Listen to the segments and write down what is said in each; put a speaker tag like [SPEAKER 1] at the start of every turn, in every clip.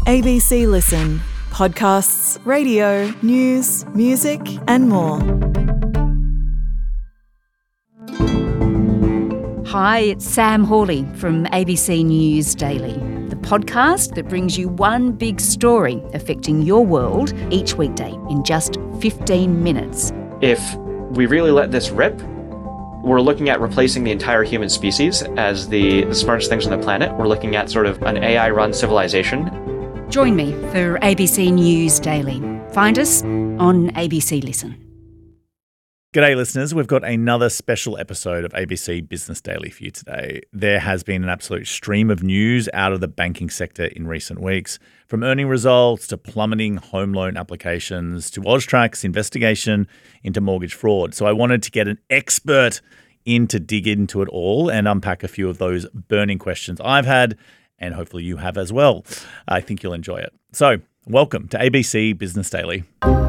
[SPEAKER 1] ABC Listen. Podcasts, radio, news, music, and more.
[SPEAKER 2] Hi, it's Sam Hawley from ABC News Daily, the podcast that brings you one big story affecting your world each weekday in just 15 minutes.
[SPEAKER 3] If we really let this rip, we're looking at replacing the entire human species as the smartest things on the planet. We're looking at sort of an AI-run civilization.
[SPEAKER 2] Join me for ABC News Daily. Find us on ABC Listen.
[SPEAKER 4] G'day listeners, we've got another special episode of ABC Business Daily for you today. There has been an absolute stream of news out of the banking sector in recent weeks, from earning results to plummeting home loan applications to AUSTRAC's investigation into mortgage fraud. So I wanted to get an expert in to dig into it all and unpack a few of those burning questions I've had, and hopefully you have as well. I think you'll enjoy it. So welcome to ABC Business Daily.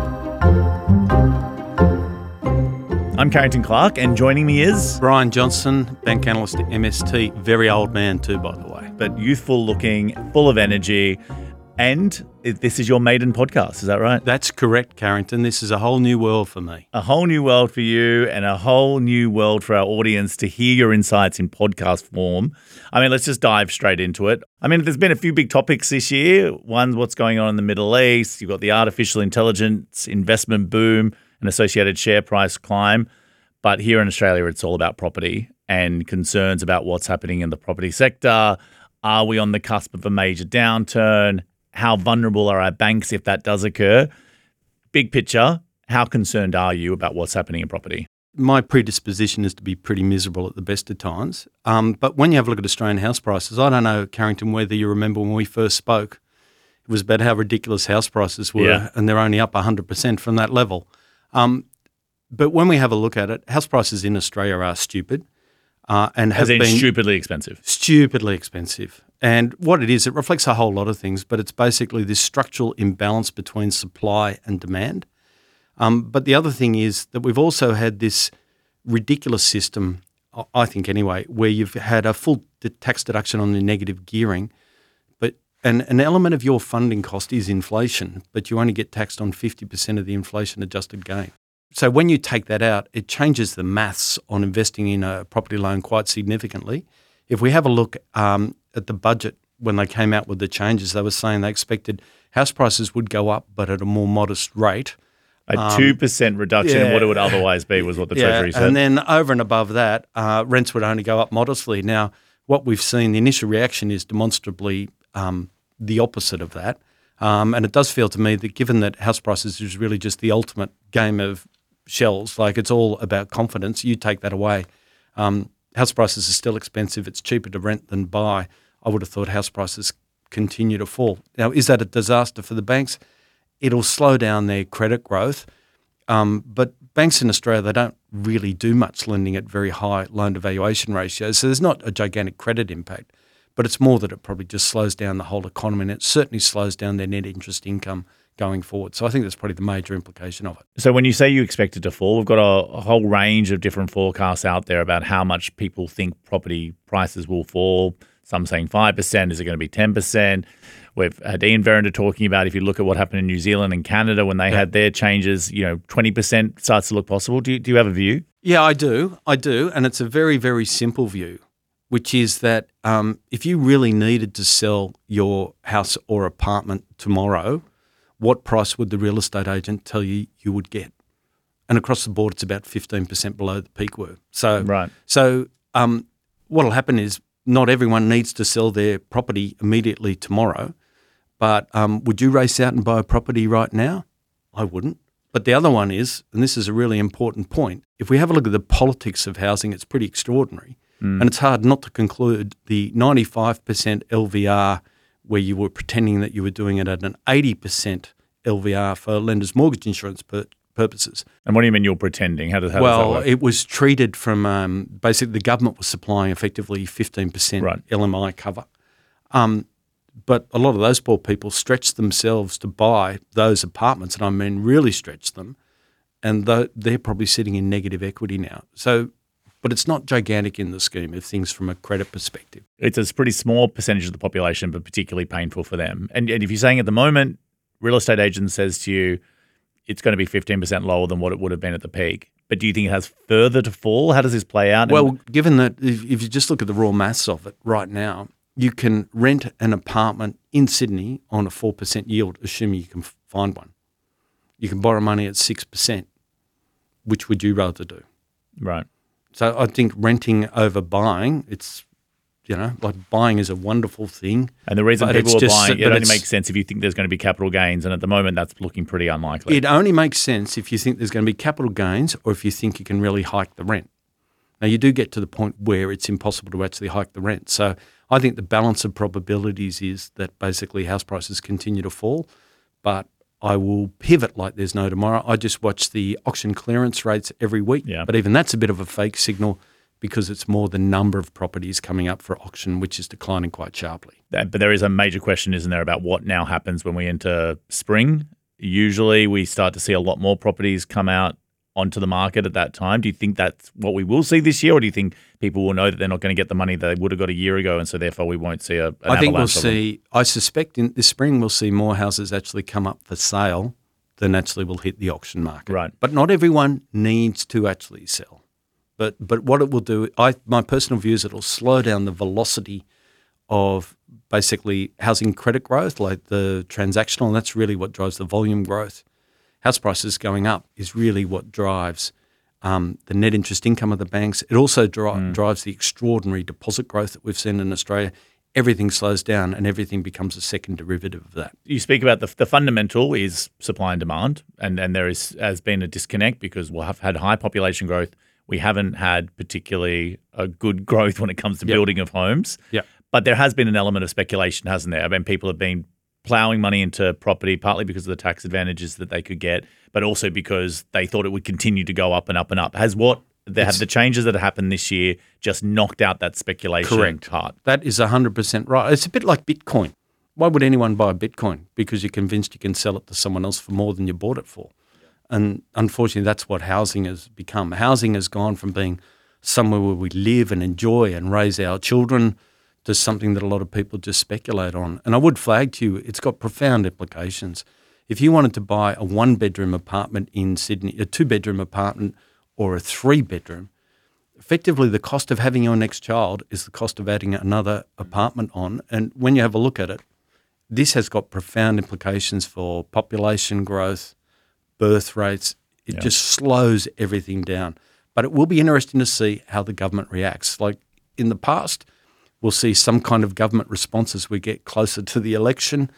[SPEAKER 4] I'm Carrington Clark, and joining me is
[SPEAKER 5] Brian Johnson, bank analyst at MST. Very old man too, by the way.
[SPEAKER 4] but youthful looking, full of energy, and this is your maiden podcast, is that right?
[SPEAKER 5] That's correct, Carrington. This is a whole new world for me.
[SPEAKER 4] A whole new world for you and a whole new world for our audience to hear your insights in podcast form. I mean, let's just dive straight into it. I mean, there's been a few big topics this year. One's what's going on in the Middle East. You've got the artificial intelligence investment boom and associated share price climb. But here in Australia, it's all about property and concerns about what's happening in the property sector. Are we on the cusp of a major downturn? How vulnerable are our banks if that does occur? Big picture, how concerned are you about what's happening in property?
[SPEAKER 5] My predisposition is to be pretty miserable at the best of times. But when you have a look at Australian house prices, I don't know, Carrington, whether you remember when we first spoke, it was about how ridiculous house prices were, and they're only up 100% from that level. But when we have a look at it, house prices in Australia are stupid and have been
[SPEAKER 4] stupidly expensive.
[SPEAKER 5] Stupidly expensive. And what it is, it reflects a whole lot of things, but it's basically this structural imbalance between supply and demand. But the other thing is that we've also had this ridiculous system, I think anyway, where you've had a full tax deduction on the negative gearing, but an element of your funding cost is inflation, but you only get taxed on 50% of the inflation-adjusted gain. So when you take that out, it changes the maths on investing in a property loan quite significantly. If we have a look at the budget, when they came out with the changes, they were saying they expected house prices would go up, but at a more modest rate.
[SPEAKER 4] A 2% reduction in what it would otherwise be was what the Treasury said.
[SPEAKER 5] And then over and above that, rents would only go up modestly. Now, what we've seen, the initial reaction is demonstrably the opposite of that. And it does feel to me that given that house prices is really just the ultimate game of shells, like it's all about confidence, you take that away. House prices are still expensive. It's cheaper to rent than buy. I would have thought house prices continue to fall. Now, is that a disaster for the banks? It'll slow down their credit growth. But banks in Australia, they don't really do much lending at very high loan-to-valuation ratios. So there's not a gigantic credit impact. But it's more that it probably just slows down the whole economy, and it certainly slows down their net interest income going forward. So I think that's probably the major implication of it.
[SPEAKER 4] So when you say you expect it to fall, we've got a whole range of different forecasts out there about how much people think property prices will fall. Some saying 5%. Is it going to be 10%? We've had Ian Verrender talking about if you look at what happened in New Zealand and Canada when they had their changes, 20% starts to look possible. Do you have a view?
[SPEAKER 5] Yeah, I do. And it's a very, very simple view, which is that if you really needed to sell your house or apartment tomorrow, what price would the real estate agent tell you you would get? And across the board, it's about 15% below the peak were. So what will happen is not everyone needs to sell their property immediately tomorrow, but would you race out and buy a property right now? I wouldn't. But the other one is, and this is a really important point, if we have a look at the politics of housing, it's pretty extraordinary. And it's hard not to conclude the 95% LVR where you were pretending that you were doing it at an 80% LVR for lenders' mortgage insurance purposes.
[SPEAKER 4] And what do you mean you're pretending? How does that work?
[SPEAKER 5] It was treated from basically the government was supplying effectively 15% LMI cover. But a lot of those poor people stretched themselves to buy those apartments, and I mean really stretched them, and they're probably sitting in negative equity now. So but it's not gigantic in the scheme of things from a credit perspective.
[SPEAKER 4] It's a pretty small percentage of the population, but particularly painful for them. And if you're saying at the moment, real estate agent says to you, it's going to be 15% lower than what it would have been at the peak. But do you think it has further to fall? How does this play out?
[SPEAKER 5] Well, given that if you just look at the raw maths of it right now, you can rent an apartment in Sydney on a 4% yield, assuming you can find one. You can borrow money at 6%. Which would you rather do?
[SPEAKER 4] Right.
[SPEAKER 5] So I think renting over buying, it's, like buying is a wonderful thing.
[SPEAKER 4] And the reason people are buying, it only makes sense if you think there's going to be capital gains. And at the moment, that's looking pretty unlikely.
[SPEAKER 5] It only makes sense if you think there's going to be capital gains or if you think you can really hike the rent. Now, you do get to the point where it's impossible to actually hike the rent. So I think the balance of probabilities is that basically house prices continue to fall, but I will pivot like there's no tomorrow. I just watch the auction clearance rates every week, but even that's a bit of a fake signal because it's more the number of properties coming up for auction, which is declining quite sharply.
[SPEAKER 4] But there is a major question, isn't there, about what now happens when we enter spring? Usually we start to see a lot more properties come out onto the market at that time. Do you think that's what we will see this year, or do you think people will know that they're not going to get the money they would have got a year ago, and so therefore we won't see an
[SPEAKER 5] I think we'll
[SPEAKER 4] avalanche of them?
[SPEAKER 5] see, I suspect in this spring we'll see more houses actually come up for sale than actually will hit the auction market.
[SPEAKER 4] Right.
[SPEAKER 5] But not everyone needs to actually sell. But what it will do, my personal view is it'll slow down the velocity of basically housing credit growth, like the transactional, and that's really what drives the volume growth. House prices going up is really what drives the net interest income of the banks. It also drives the extraordinary deposit growth that we've seen in Australia. Everything slows down and everything becomes a second derivative of that.
[SPEAKER 4] You speak about the fundamental is supply and demand, and there has been a disconnect because we'll have had high population growth. We haven't had particularly a good growth when it comes to building of homes.
[SPEAKER 5] Yep.
[SPEAKER 4] But there has been an element of speculation, hasn't there? I mean, people have been ploughing money into property, partly because of the tax advantages that they could get, but also because they thought it would continue to go up and up and up. Have the changes that have happened this year just knocked out that speculation part?
[SPEAKER 5] That is 100% right. It's a bit like Bitcoin. Why would anyone buy Bitcoin? Because you're convinced you can sell it to someone else for more than you bought it for. And unfortunately, that's what housing has become. Housing has gone from being somewhere where we live and enjoy and raise our children to something that a lot of people just speculate on. And I would flag to you, it's got profound implications. If you wanted to buy a one-bedroom apartment in Sydney, a two-bedroom apartment or a three-bedroom, effectively the cost of having your next child is the cost of adding another apartment on. And when you have a look at it, this has got profound implications for population growth, birth rates. It just slows everything down. But it will be interesting to see how the government reacts. Like in the past, we'll see some kind of government response as we get closer to the election.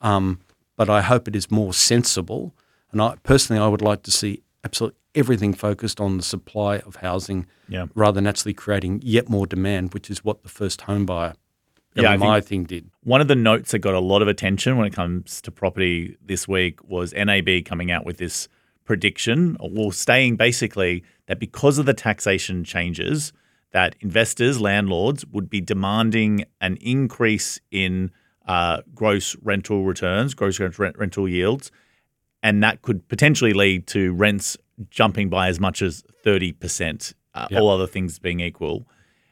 [SPEAKER 5] But I hope it is more sensible. And I would like to see absolutely everything focused on the supply of housing rather than actually creating yet more demand, which is what the first home buyer thing did.
[SPEAKER 4] One of the notes that got a lot of attention when it comes to property this week was NAB coming out with this prediction, or saying basically that because of the taxation changes, that investors, landlords, would be demanding an increase in gross rental returns, gross rental yields, and that could potentially lead to rents jumping by as much as 30%, all other things being equal.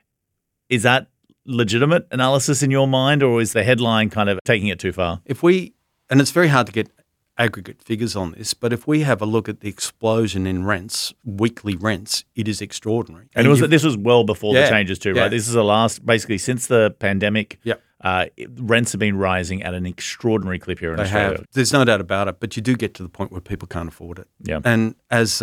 [SPEAKER 4] Is that legitimate analysis in your mind, or is the headline kind of taking it too far?
[SPEAKER 5] And it's very hard to get aggregate figures on this, but if we have a look at the explosion in rents, weekly rents, it is extraordinary.
[SPEAKER 4] And this was well before the changes too, right? This is basically since the pandemic, rents have been rising at an extraordinary clip here in Australia.
[SPEAKER 5] Have. There's no doubt about it, but you do get to the point where people can't afford it.
[SPEAKER 4] Yeah.
[SPEAKER 5] And as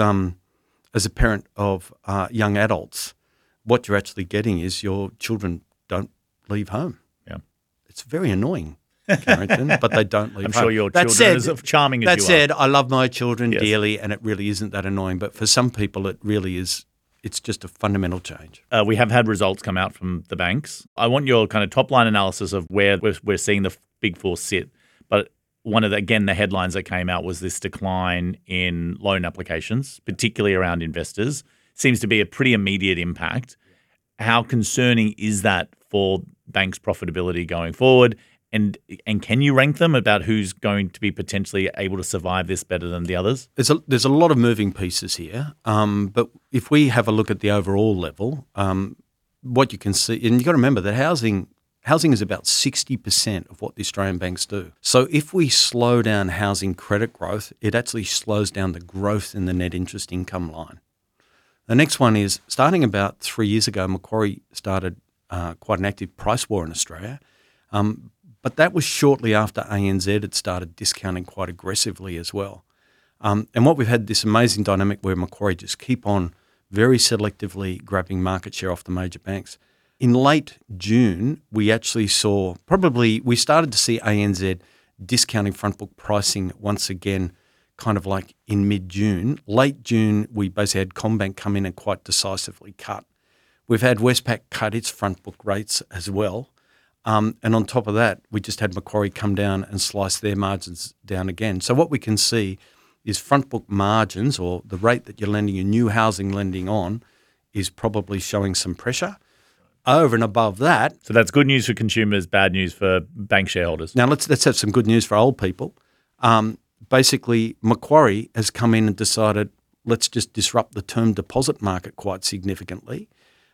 [SPEAKER 5] a parent of young adults, what you're actually getting is your children don't leave home.
[SPEAKER 4] Yeah.
[SPEAKER 5] It's very annoying, Carrington, but they don't leave home.
[SPEAKER 4] I'm sure your children are as charming as you are.
[SPEAKER 5] That said, I love my children dearly, and it really isn't that annoying. But for some people, it really is. It's just a fundamental change.
[SPEAKER 4] We have had results come out from the banks. I want your kind of top-line analysis of where we're seeing the Big Four sit. But one of the headlines that came out was this decline in loan applications, particularly around investors. Seems to be a pretty immediate impact. How concerning is that for banks' profitability going forward? And can you rank them about who's going to be potentially able to survive this better than the others?
[SPEAKER 5] There's a lot of moving pieces here, but if we have a look at the overall level, what you can see, and you've got to remember that housing is about 60% of what the Australian banks do. So if we slow down housing credit growth, it actually slows down the growth in the net interest income line. The next one is, starting about 3 years ago, Macquarie started quite an active price war in Australia. But that was shortly after ANZ had started discounting quite aggressively as well. And what we've had this amazing dynamic where Macquarie just keep on very selectively grabbing market share off the major banks. In late June, we actually we started to see ANZ discounting front book pricing once again, kind of like in mid-June. Late June, we basically had CommBank come in and quite decisively cut. We've had Westpac cut its front book rates as well. And on top of that, we just had Macquarie come down and slice their margins down again. So what we can see is front book margins, or the rate that you're lending your new housing lending on, is probably showing some pressure. Over and above that...
[SPEAKER 4] So that's good news for consumers, bad news for bank shareholders.
[SPEAKER 5] Now let's have some good news for old people. Basically, Macquarie has come in and decided, let's just disrupt the term deposit market quite significantly.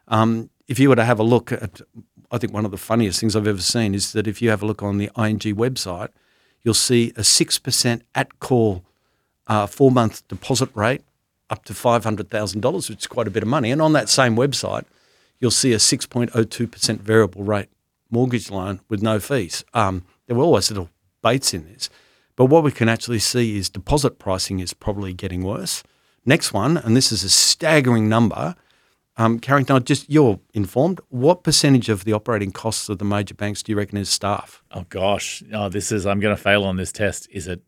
[SPEAKER 5] If you were to have a look at... I think one of the funniest things I've ever seen is that if you have a look on the ING website, you'll see a 6% at-call 4-month deposit rate up to $500,000, which is quite a bit of money. And on that same website, you'll see a 6.02% variable rate mortgage loan with no fees. There were always little baits in this. But what we can actually see is deposit pricing is probably getting worse. Next one, and this is a staggering number, Carrington, just you're informed. What percentage of the operating costs of the major banks do you reckon is staff?
[SPEAKER 4] Oh gosh, I'm going to fail on this test. Is it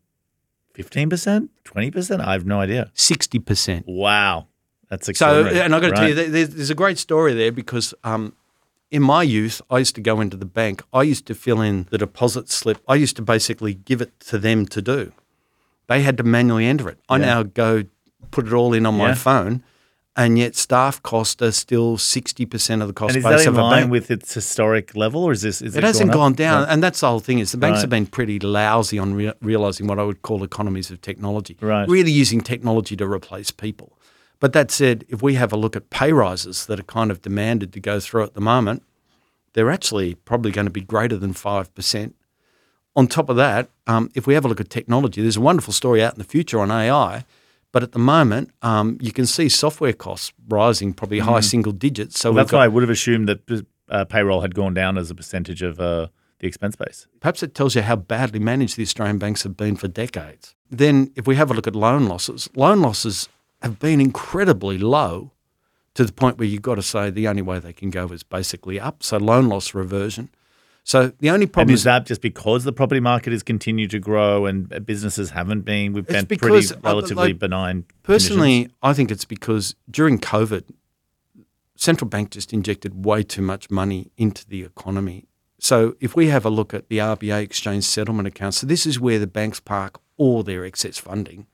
[SPEAKER 4] 15%, 20%? I have no idea.
[SPEAKER 5] 60%.
[SPEAKER 4] Wow, that's extraordinary.
[SPEAKER 5] So, and I've got to tell you, there's a great story there because in my youth, I used to go into the bank. I used to fill in the deposit slip. I used to basically give it to them to do. They had to manually enter it. I now go put it all in on my phone. And yet staff costs are still 60% of the cost base of a bank. And is that in line
[SPEAKER 4] with its historic level, or is it
[SPEAKER 5] hasn't gone down. Right. And that's the whole thing is the banks have been pretty lousy on realising what I would call economies of technology, really using technology to replace people. But that said, if we have a look at pay rises that are kind of demanded to go through at the moment, they're actually probably going to be greater than 5%. On top of that, if we have a look at technology, there's a wonderful story out in the future on AI. But at the moment, you can see software costs rising probably high single digits. So
[SPEAKER 4] that's why I would have assumed that payroll had gone down as a percentage of the expense base.
[SPEAKER 5] Perhaps it tells you how badly managed the Australian banks have been for decades. Then if we have a look at loan losses have been incredibly low to the point where you've got to say the only way they can go is basically up. So loan loss reversion. So the only problem
[SPEAKER 4] is that just because the property market has continued to grow and businesses haven't been, we've been pretty relatively benign.
[SPEAKER 5] Personally,
[SPEAKER 4] conditions.
[SPEAKER 5] I think it's because during COVID, central bank just injected way too much money into the economy. So if we have a look at the RBA exchange settlement accounts, so this is where the banks park all their excess funding.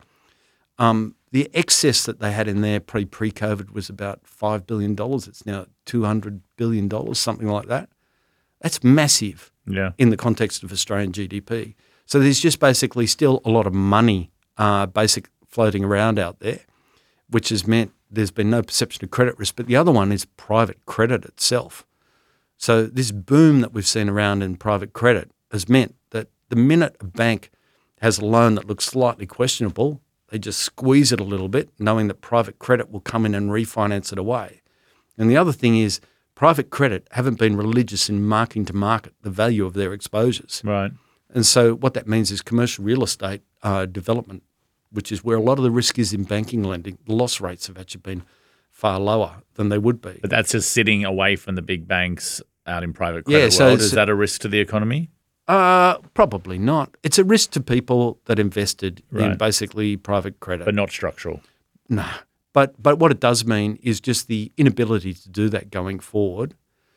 [SPEAKER 5] The excess that they had in there pre-COVID was about $5 billion. It's now $200 billion, something like that. That's massive in the context of Australian GDP. So there's just basically still a lot of money floating around out there, which has meant there's been no perception of credit risk. But the other one is private credit itself. So this boom that we've seen around in private credit has meant that the minute a bank has a loan that looks slightly questionable, they just squeeze it a little bit, knowing that private credit will come in and refinance it away. And the other thing is, private credit haven't been religious in marking to market the value of their exposures.
[SPEAKER 4] Right.
[SPEAKER 5] And so what that means is commercial real estate development, which is where a lot of the risk is in banking lending, the loss rates have actually been far lower than they would be.
[SPEAKER 4] But that's just sitting away from the big banks out in private credit world. Is that a risk to the economy?
[SPEAKER 5] Probably not. It's a risk to people that invested in basically private credit.
[SPEAKER 4] But not structural.
[SPEAKER 5] No. But what it does mean is just the inability to do that going forward.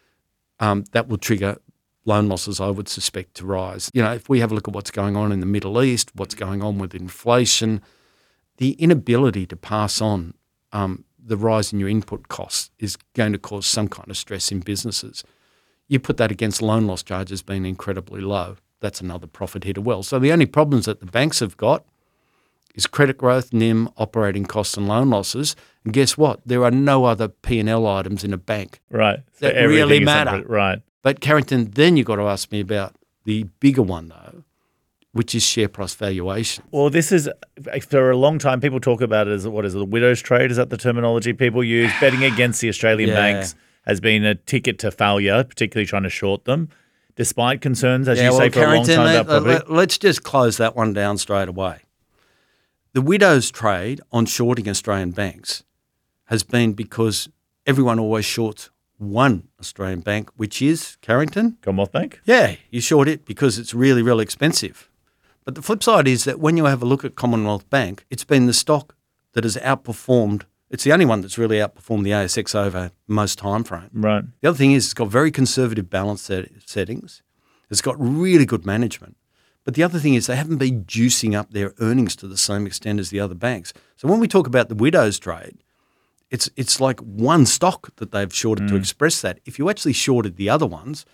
[SPEAKER 5] That will trigger loan losses, I would suspect, to rise. You know, if we have a look at what's going on in the Middle East, what's going on with inflation, the inability to pass on the rise in your input costs is going to cause some kind of stress in businesses. You put that against loan loss charges being incredibly low. that's another profit hit as well. So the only problems that the banks have got is credit growth, NIM, operating costs and loan losses. And guess what? There are no other P&L items in a bank
[SPEAKER 4] Right. So
[SPEAKER 5] that
[SPEAKER 4] everything
[SPEAKER 5] really
[SPEAKER 4] is
[SPEAKER 5] matter.
[SPEAKER 4] separate. Right.
[SPEAKER 5] But Carrington, then you've got to ask me about the bigger one though, which is share price valuation.
[SPEAKER 4] Well, this is, for a long time, people talk about it as, what is it, the widow's trade? Is that the terminology people use? Betting against the Australian
[SPEAKER 5] Yeah.
[SPEAKER 4] banks has been a ticket to failure, particularly trying to short them, despite concerns, as you say, for a long
[SPEAKER 5] Carrington,
[SPEAKER 4] time about property.
[SPEAKER 5] let's just close that one down straight away. The widow's trade on shorting Australian banks has been because everyone always shorts one Australian bank, which is Carrington.
[SPEAKER 4] Commonwealth Bank?
[SPEAKER 5] Yeah, you short it because it's really, really expensive. But the flip side is that when you have a look at Commonwealth Bank, it's been the stock that has outperformed. It's the only one that's really outperformed the ASX over most time frame.
[SPEAKER 4] Right.
[SPEAKER 5] The other thing is it's got very conservative balance settings. It's got really good management. But the other thing is they haven't been juicing up their earnings to the same extent as the other banks. So when we talk about the widow's trade, it's like one stock that they've shorted to express that. If you actually shorted the other ones,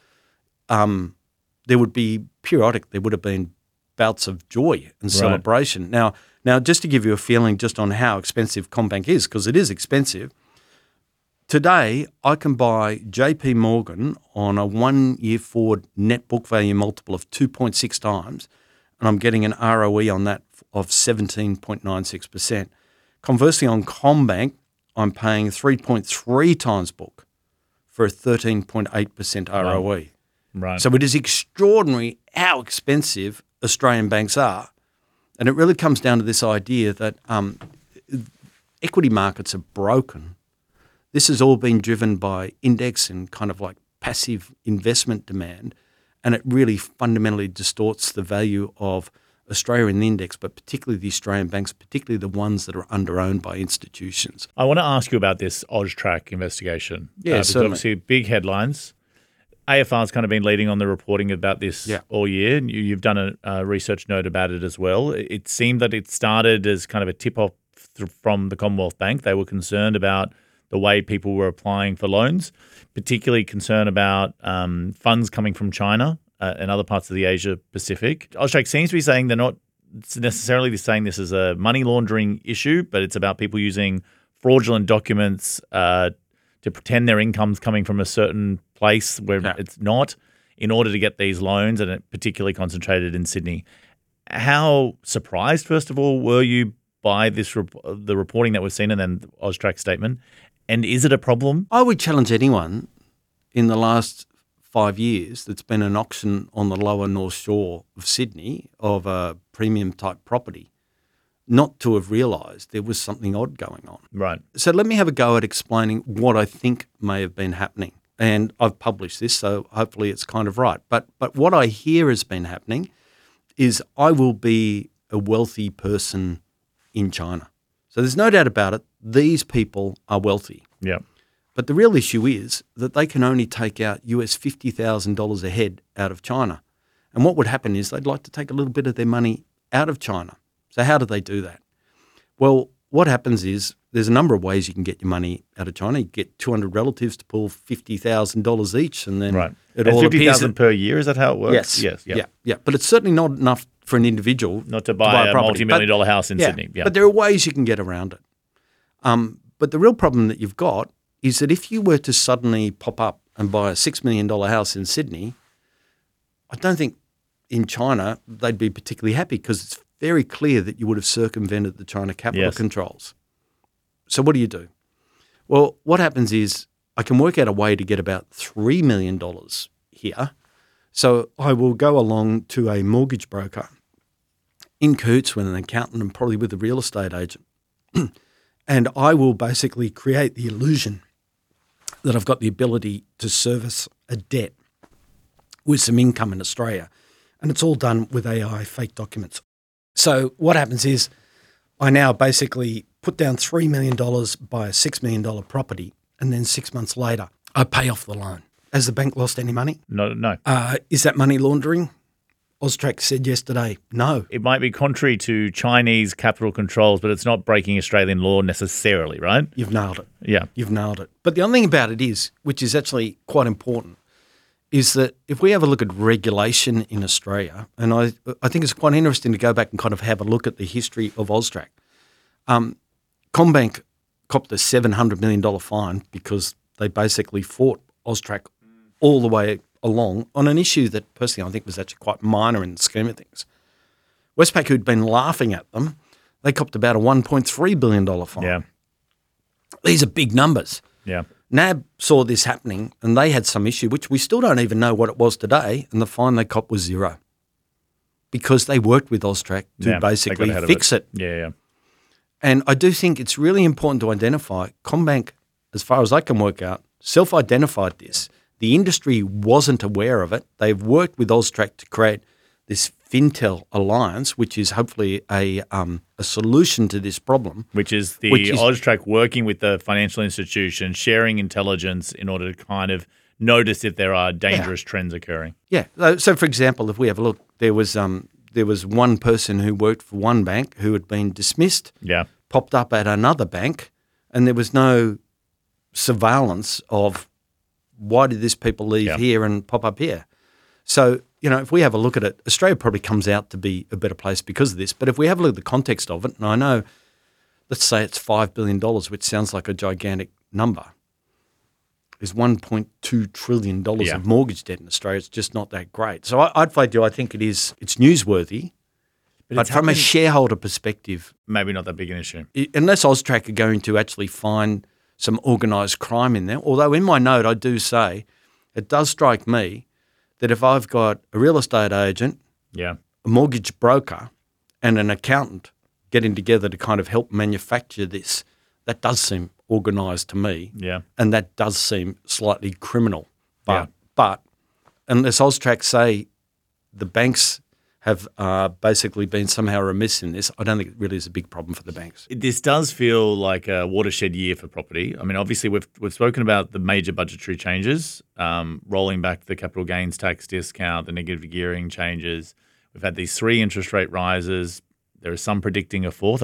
[SPEAKER 5] there would be there would have been bouts of joy and celebration. Now, just to give you a feeling just on how expensive CommBank is, because it is expensive, today I can buy JP Morgan on a 1 year forward net book value multiple of 2.6 times, and I'm getting an ROE on that of 17.96%. Conversely, on CommBank, I'm paying 3.3 times book for a 13.8% ROE.
[SPEAKER 4] Right.
[SPEAKER 5] So it is extraordinary how expensive Australian banks are. And it really comes down to this idea that equity markets are broken. This has all been driven by index and kind of like passive investment demand, and it really fundamentally distorts the value of Australia in the index, but particularly the Australian banks, particularly the ones that are under-owned by institutions.
[SPEAKER 4] I want to ask you about this AusTrack investigation.
[SPEAKER 5] Yeah,
[SPEAKER 4] because
[SPEAKER 5] certainly.
[SPEAKER 4] obviously big headlines. AFR's kind of been leading on the reporting about this all year. And you've done a research note about it as well. It seemed that it started as kind of a tip-off from the Commonwealth Bank. They were concerned about the way people were applying for loans, particularly concerned about funds coming from China and other parts of the Asia Pacific. AusTrack seems to be saying they're not necessarily saying this is a money laundering issue, but it's about people using fraudulent documents to pretend their income's coming from a certain place where it's not, in order to get these loans, and it particularly concentrated in Sydney. How surprised, first of all, were you by this the reporting that we've seen and then the AusTrack statement? And is it a problem?
[SPEAKER 5] I would challenge anyone in the last 5 years that's been an auction on the lower North Shore of Sydney of a premium type property not to have realised there was something odd going on.
[SPEAKER 4] Right.
[SPEAKER 5] So let me have a go at explaining what I think may have been happening. And I've published this, so hopefully it's kind of right. But what I hear has been happening is I will be a wealthy person in China. So there's no doubt about it. These people are wealthy.
[SPEAKER 4] Yeah.
[SPEAKER 5] But the real issue is that they can only take out US $50,000 a head out of China. And what would happen is they'd like to take a little bit of their money out of China. So how do they do that? Well, what happens is there's a number of ways you can get your money out of China. You get 200 relatives to pull $50,000 each, and then it all appears
[SPEAKER 4] $50,000 per year. Is that how it works?
[SPEAKER 5] Yes. Yeah. But it's certainly not enough for an individual
[SPEAKER 4] not to buy a
[SPEAKER 5] property.
[SPEAKER 4] multi-million-dollar house in Sydney. Yeah.
[SPEAKER 5] But there are ways you can get around it. But the real problem that you've got is that if you were to suddenly pop up and buy a $6 million house in Sydney, I don't think in China they'd be particularly happy because it's very clear that you would have circumvented the China capital controls. So what do? Well, what happens is I can work out a way to get about $3 million here. So I will go along to a mortgage broker in cahoots with an accountant and probably with a real estate agent. And I will basically create the illusion that I've got the ability to service a debt with some income in Australia. And it's all done with AI fake documents. So what happens is I now basically put down $3 million, buy a $6 million property, and then 6 months later I pay off the loan. Has the bank lost any money?
[SPEAKER 4] No.
[SPEAKER 5] Is that money laundering? AusTrack said yesterday, no.
[SPEAKER 4] It might be contrary to Chinese capital controls, but it's not breaking Australian law necessarily, right?
[SPEAKER 5] You've nailed it.
[SPEAKER 4] Yeah.
[SPEAKER 5] You've nailed it. But the other thing about it is, which is actually quite important, is that if we have a look at regulation in Australia, and I think it's quite interesting to go back and kind of have a look at the history of Austrac. CommBank copped a $700 million fine because they basically fought Austrac all the way along on an issue that personally I think was actually quite minor in the scheme of things. Westpac, who'd been laughing at them, they copped about a $1.3 billion fine.
[SPEAKER 4] Yeah.
[SPEAKER 5] These are big numbers.
[SPEAKER 4] Yeah.
[SPEAKER 5] NAB saw this happening and they had some issue, which we still don't even know what it was today, and the fine they copped was zero because they worked with Austrac to basically fix it.
[SPEAKER 4] Yeah.
[SPEAKER 5] And I do think it's really important to identify CommBank, as far as I can work out, self-identified this. The industry wasn't aware of it. They've worked with Austrac to create this Fintel alliance, which is hopefully a solution to this problem.
[SPEAKER 4] Which is Austrac working with the financial institution, sharing intelligence in order to kind of notice if there are dangerous trends occurring.
[SPEAKER 5] Yeah. So, for example, if we have a look, there was one person who worked for one bank who had been dismissed, popped up at another bank, and there was no surveillance of why did this people leave here and pop up here. So, if we have a look at it, Australia probably comes out to be a better place because of this. But if we have a look at the context of it, and I know, let's say it's $5 billion, which sounds like a gigantic number, is $1.2 trillion of mortgage debt in Australia. It's just not that great. So I'd say to you, I think it's newsworthy. But from a shareholder perspective,
[SPEAKER 4] maybe not that big an issue.
[SPEAKER 5] Unless Austrac are going to actually find some organised crime in there. Although in my note I do say it does strike me that if I've got a real estate agent, a mortgage broker and an accountant getting together to kind of help manufacture this, that does seem organised to me.
[SPEAKER 4] Yeah.
[SPEAKER 5] And that does seem slightly criminal. But unless Austrac say the banks have basically been somehow remiss in this, I don't think it really is a big problem for the banks.
[SPEAKER 4] This does feel like a watershed year for property. I mean, obviously, we've spoken about the major budgetary changes, rolling back the capital gains tax discount, the negative gearing changes. We've had these 3 interest rate rises. There is some predicting a 4th. I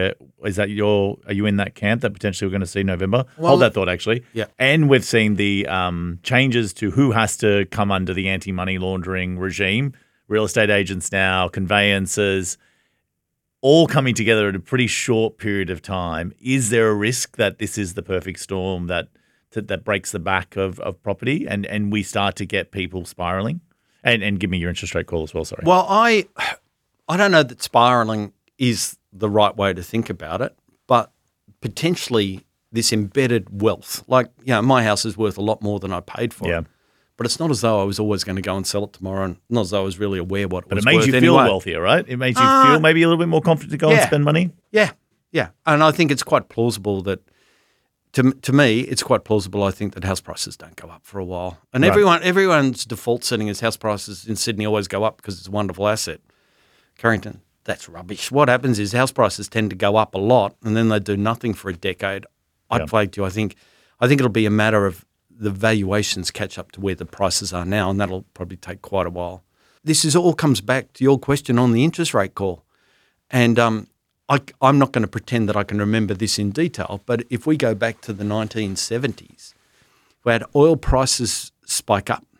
[SPEAKER 4] mean, are you in that camp that potentially we're going to see November?
[SPEAKER 5] Well,
[SPEAKER 4] hold that thought, actually.
[SPEAKER 5] Yeah.
[SPEAKER 4] And we've seen the changes to who has to come under the anti-money laundering regime. Real estate agents now, conveyancers, all coming together at a pretty short period of time. Is there a risk that this is the perfect storm that breaks the back of property and we start to get people spiraling? And give me your interest rate call as well, sorry.
[SPEAKER 5] Well, I don't know that spiraling is the right way to think about it, but potentially this embedded wealth. Like, my house is worth a lot more than I paid for it. But it's not as though I was always going to go and sell it tomorrow, and not as though I was really aware what it was worth.
[SPEAKER 4] But it made you feel wealthier, right? It made you feel maybe a little bit more confident to go and spend money?
[SPEAKER 5] Yeah. And I think it's quite plausible that, to me, it's quite plausible, I think, that house prices don't go up for a while. And everyone's default setting is house prices in Sydney always go up because it's a wonderful asset. Carrington, that's rubbish. What happens is house prices tend to go up a lot, and then they do nothing for a decade. I'd flag to you, I think it'll be a matter of the valuations catch up to where the prices are now, and that'll probably take quite a while. This all comes back to your question on the interest rate call. And I'm not going to pretend that I can remember this in detail, but if we go back to the 1970s, we had oil prices spike up.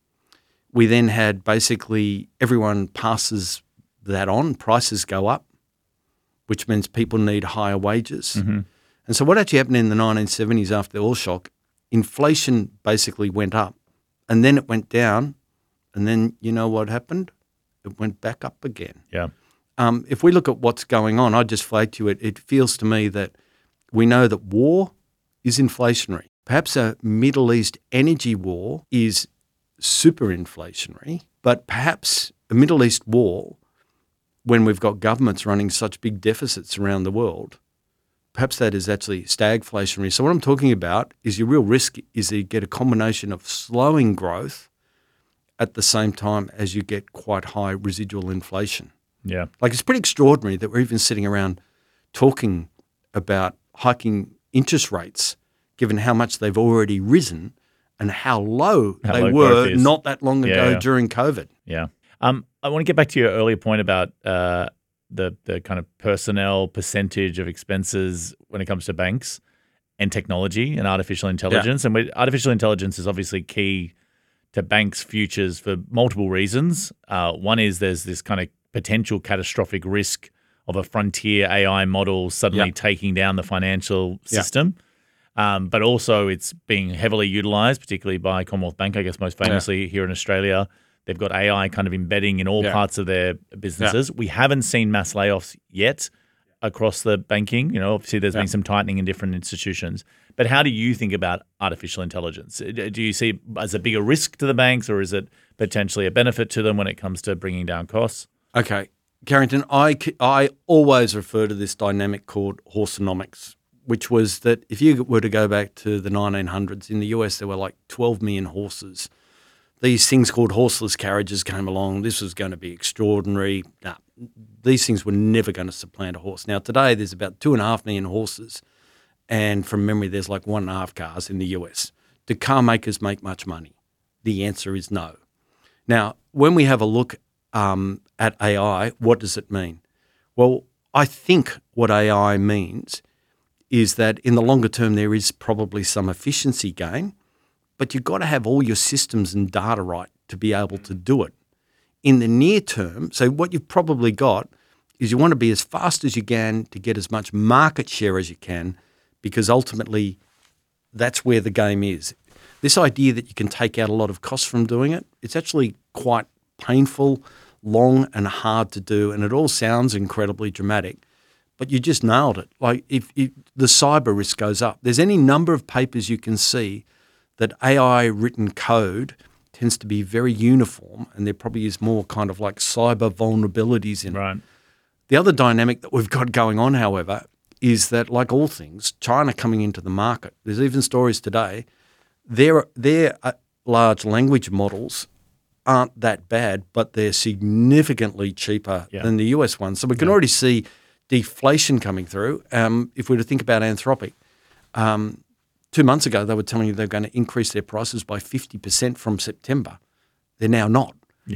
[SPEAKER 5] We then had basically everyone passes that on, prices go up, which means people need higher wages.
[SPEAKER 4] Mm-hmm.
[SPEAKER 5] And so what actually happened in the 1970s after the oil shock, inflation basically went up and then it went down, and then you know what happened? It went back up again.
[SPEAKER 4] Yeah.
[SPEAKER 5] If we look at what's going on, I just flagged to you, it feels to me that we know that war is inflationary. Perhaps a Middle East energy war is super inflationary, but perhaps a Middle East war, when we've got governments running such big deficits around the world, perhaps that is actually stagflationary. So what I'm talking about is your real risk is that you get a combination of slowing growth at the same time as you get quite high residual inflation.
[SPEAKER 4] Yeah.
[SPEAKER 5] Like, it's pretty extraordinary that we're even sitting around talking about hiking interest rates given how much they've already risen and how low they were not that long ago during COVID.
[SPEAKER 4] Yeah. I want to get back to your earlier point about the kind of personnel percentage of expenses when it comes to banks and technology and artificial intelligence. And artificial intelligence is obviously key to banks' futures for multiple reasons. One is there's this kind of potential catastrophic risk of a frontier AI model suddenly taking down the financial system. But also it's being heavily utilised, particularly by Commonwealth Bank, I guess most famously here in Australia. They've got AI kind of embedding in all parts of their businesses. We haven't seen mass layoffs yet across the banking. Obviously there's been some tightening in different institutions. But how do you think about artificial intelligence? Do you see it as a bigger risk to the banks, or is it potentially a benefit to them when it comes to bringing down costs?
[SPEAKER 5] Okay. Carrington, I always refer to this dynamic called horseonomics, which was that if you were to go back to the 1900s, in the US there were like 12 million horses. These things called horseless carriages came along. This was going to be extraordinary. Nah, these things were never going to supplant a horse. Now today there's about 2.5 million horses, and from memory there's like 1.5 cars in the US. Do car makers make much money? The answer is no. Now, when we have a look at AI, what does it mean? Well, I think what AI means is that in the longer term there is probably some efficiency gain, but you've got to have all your systems and data right to be able to do it. In the near term, so what you've probably got is you want to be as fast as you can to get as much market share as you can, because ultimately that's where the game is. This idea that you can take out a lot of costs from doing it, it's actually quite painful, long and hard to do, and it all sounds incredibly dramatic, but you just nailed it. Like if the cyber risk goes up, there's any number of papers you can see that AI written code tends to be very uniform, and there probably is more kind of like cyber vulnerabilities in it. The other dynamic that we've got going on, however, is that, like all things, China coming into the market. There's even stories today. Their large language models aren't that bad, but they're significantly cheaper than the US ones. So we can already see deflation coming through. If we were to think about Anthropic, 2 months ago they were telling you they're going to increase their prices by 50% from September. They're now not.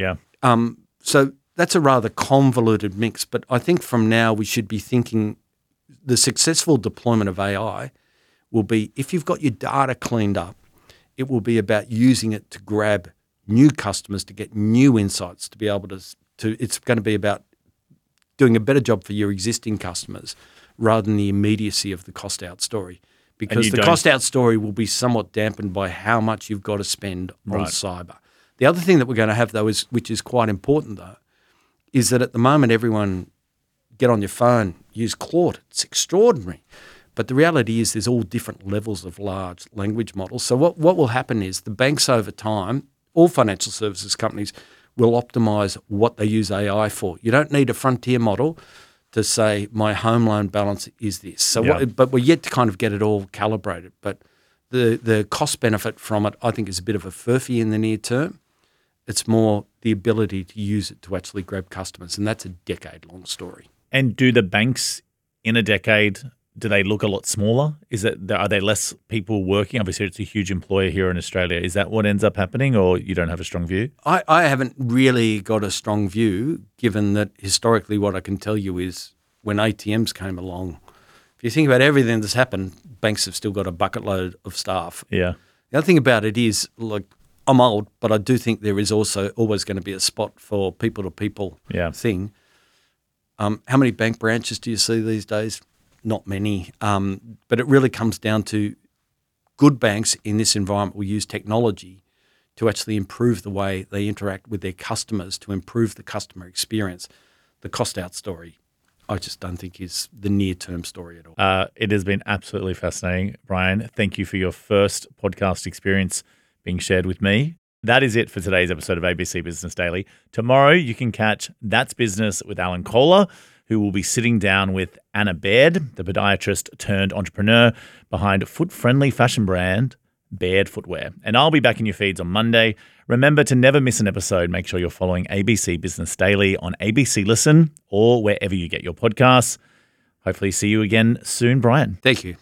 [SPEAKER 5] So that's a rather convoluted mix, but I think from now we should be thinking the successful deployment of AI will be, if you've got your data cleaned up, it will be about using it to grab new customers, to get new insights, to be able to it's going to be about doing a better job for your existing customers rather than the immediacy of the cost out story. Because the cost out story will be somewhat dampened by how much you've got to spend on cyber. The other thing that we're going to have, though, which is quite important, though, is that at the moment everyone get on your phone, use Claude. It's extraordinary. But the reality is there's all different levels of large language models. So what will happen is the banks over time, all financial services companies, will optimize what they use AI for. You don't need a frontier model to say my home loan balance is this. So, but we're yet to kind of get it all calibrated. But the cost benefit from it, I think, is a bit of a furphy in the near term. It's more the ability to use it to actually grab customers, and that's a decade-long story.
[SPEAKER 4] And do the banks in a decade, do they look a lot smaller? Are there less people working? Obviously, it's a huge employer here in Australia. Is that what ends up happening, or you don't have a strong view?
[SPEAKER 5] I haven't really got a strong view, given that historically what I can tell you is when ATMs came along, if you think about everything that's happened, banks have still got a bucket load of staff.
[SPEAKER 4] Yeah.
[SPEAKER 5] The other thing about it is, look, I'm old, but I do think there is also always going to be a spot for people-to-people thing. How many bank branches do you see these days? Not many. But it really comes down to good banks in this environment will use technology to actually improve the way they interact with their customers, to improve the customer experience. The cost-out story, I just don't think is the near-term story at all.
[SPEAKER 4] It has been absolutely fascinating. Brian, thank you for your first podcast experience being shared with me. That is it for today's episode of ABC Business Daily. Tomorrow you can catch That's Business with Alan Kohler, who will be sitting down with Anna Baird, the podiatrist turned entrepreneur behind foot-friendly fashion brand Baird Footwear. And I'll be back in your feeds on Monday. Remember to never miss an episode. Make sure you're following ABC Business Daily on ABC Listen or wherever you get your podcasts. Hopefully see you again soon, Brian.
[SPEAKER 5] Thank you.